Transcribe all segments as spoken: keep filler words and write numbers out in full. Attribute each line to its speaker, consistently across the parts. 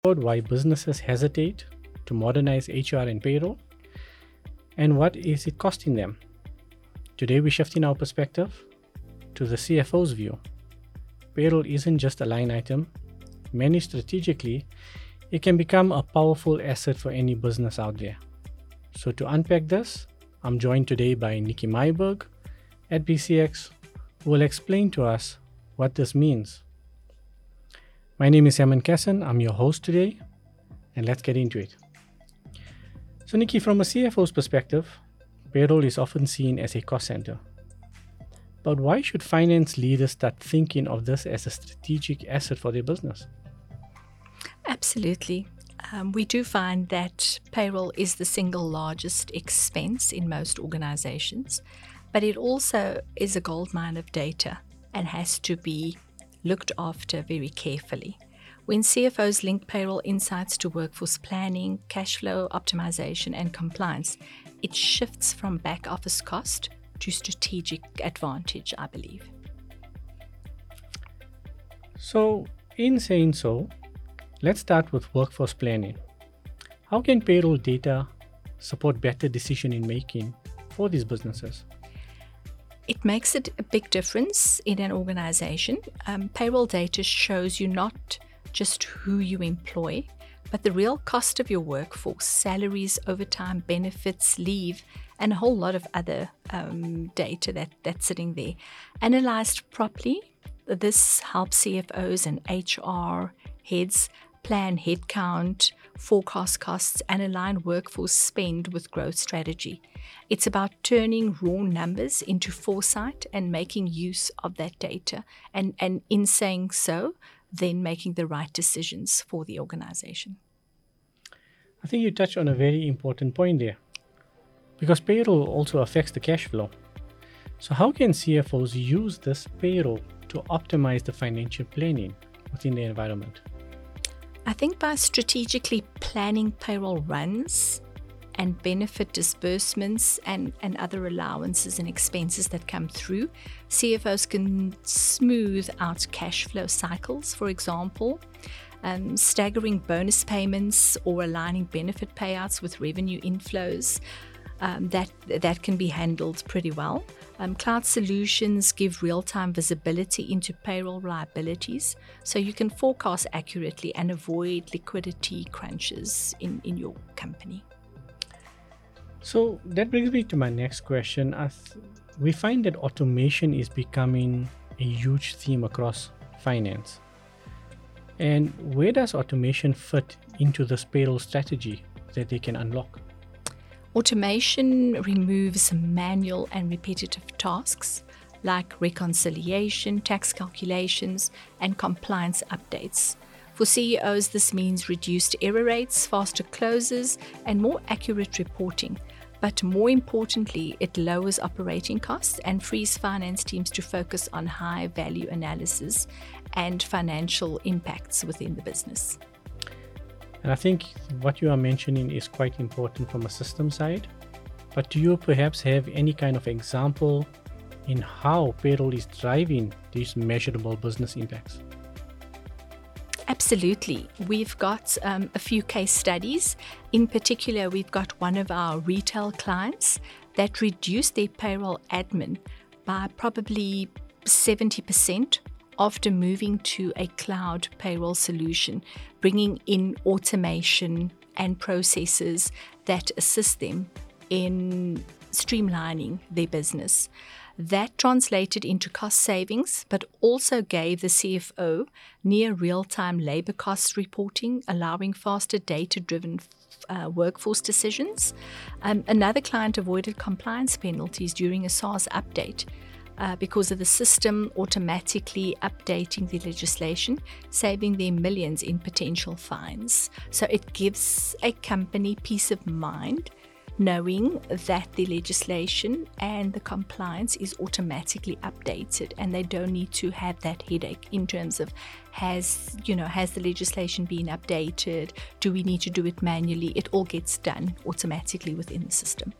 Speaker 1: About why businesses hesitate to modernize H R and payroll, and what is it costing them. Today we're shifting our perspective to the C F O's view. Payroll isn't just a line item. Managed strategically, it can become a powerful asset for any business out there. So to unpack this, I'm joined today by Nikki Myberg at B C X, who will explain to us what this means. My name is Yaman Kassan, I'm your host today, and let's get into it. So Nikki, from a C F O's perspective, payroll is often seen as a cost center. But why should finance leaders start thinking of this as a strategic asset for their business?
Speaker 2: Absolutely. Um, we do find that payroll is the single largest expense in most organizations, but it also is a goldmine of data and has to be looked after very carefully. When C F Os link payroll insights to workforce planning, cash flow optimization, and compliance, it shifts from back office cost to strategic advantage, I believe.
Speaker 1: So, in saying so, let's start with workforce planning. How can payroll data support better decision making for these businesses?
Speaker 2: It makes it a big difference in an organization. Um, payroll data shows you not just who you employ, but the real cost of your workforce, salaries, overtime, benefits, leave, and a whole lot of other um, data that, that's sitting there. Analyzed properly, this helps C F Os and H R heads plan headcount, forecast costs, and align workforce spend with growth strategy. It's about turning raw numbers into foresight and making use of that data. And, and in saying so, then making the right decisions for the organization.
Speaker 1: I think you touched on a very important point there, because payroll also affects the cash flow. So how can C F Os use this payroll to optimize the financial planning within the environment?
Speaker 2: I think by strategically planning payroll runs and benefit disbursements and, and other allowances and expenses that come through, C F Os can smooth out cash flow cycles, for example, um, staggering bonus payments or aligning benefit payouts with revenue inflows. Um, that that can be handled pretty well. Um, cloud solutions give real-time visibility into payroll liabilities, so you can forecast accurately and avoid liquidity crunches in, in your company.
Speaker 1: So that brings me to my next question. As we find that automation is becoming a huge theme across finance. And where does automation fit into this payroll strategy that they can unlock?
Speaker 2: Automation removes manual and repetitive tasks like reconciliation, tax calculations, and compliance updates. For C E Os, this means reduced error rates, faster closes, and more accurate reporting. But more importantly, it lowers operating costs and frees finance teams to focus on high-value analysis and financial impacts within the business.
Speaker 1: And I think what you are mentioning is quite important from a system side. But do you perhaps have any kind of example in how payroll is driving these measurable business impacts?
Speaker 2: Absolutely. We've got um, a few case studies. In particular, we've got one of our retail clients that reduced their payroll admin by probably seventy percent after moving to a cloud payroll solution, bringing in automation and processes that assist them in streamlining their business. That translated into cost savings, but also gave the C F O near real-time labor cost reporting, allowing faster data-driven uh, workforce decisions. Um, another client avoided compliance penalties during a SARS update uh, because of the system automatically updating the legislation, saving them millions in potential fines. So it gives a company peace of mind knowing that the legislation and the compliance is automatically updated, and they don't need to have that headache in terms of has, you know, has the legislation been updated? Do we need to do it manually? It all gets done automatically within the system.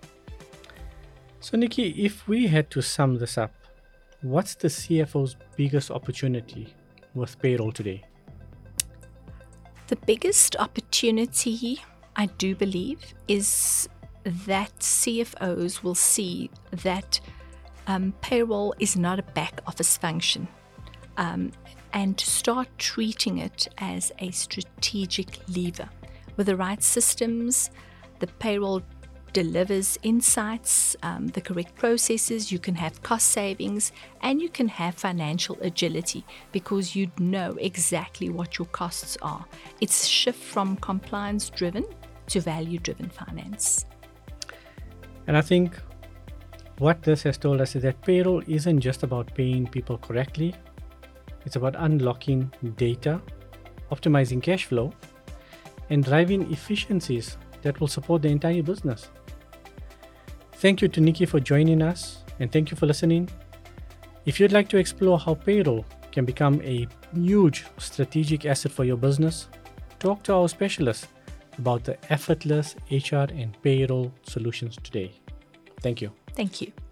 Speaker 1: So Nikki, if we had to sum this up, what's the C F O's biggest opportunity with payroll today?
Speaker 2: The biggest opportunity, I do believe, is that C F Os will see that um, payroll is not a back office function, um, and to start treating it as a strategic lever. With the right systems, the payroll delivers insights, um, the correct processes, you can have cost savings, and you can have financial agility because you know exactly what your costs are. It's a shift from compliance-driven to value-driven finance.
Speaker 1: And I think what this has told us is that payroll isn't just about paying people correctly. It's about unlocking data, optimizing cash flow, and driving efficiencies that will support the entire business. Thank you to Nikki for joining us, and thank you for listening. If you'd like to explore how payroll can become a huge strategic asset for your business, talk to our specialists about the effortless H R and payroll solutions today. Thank you.
Speaker 2: Thank you.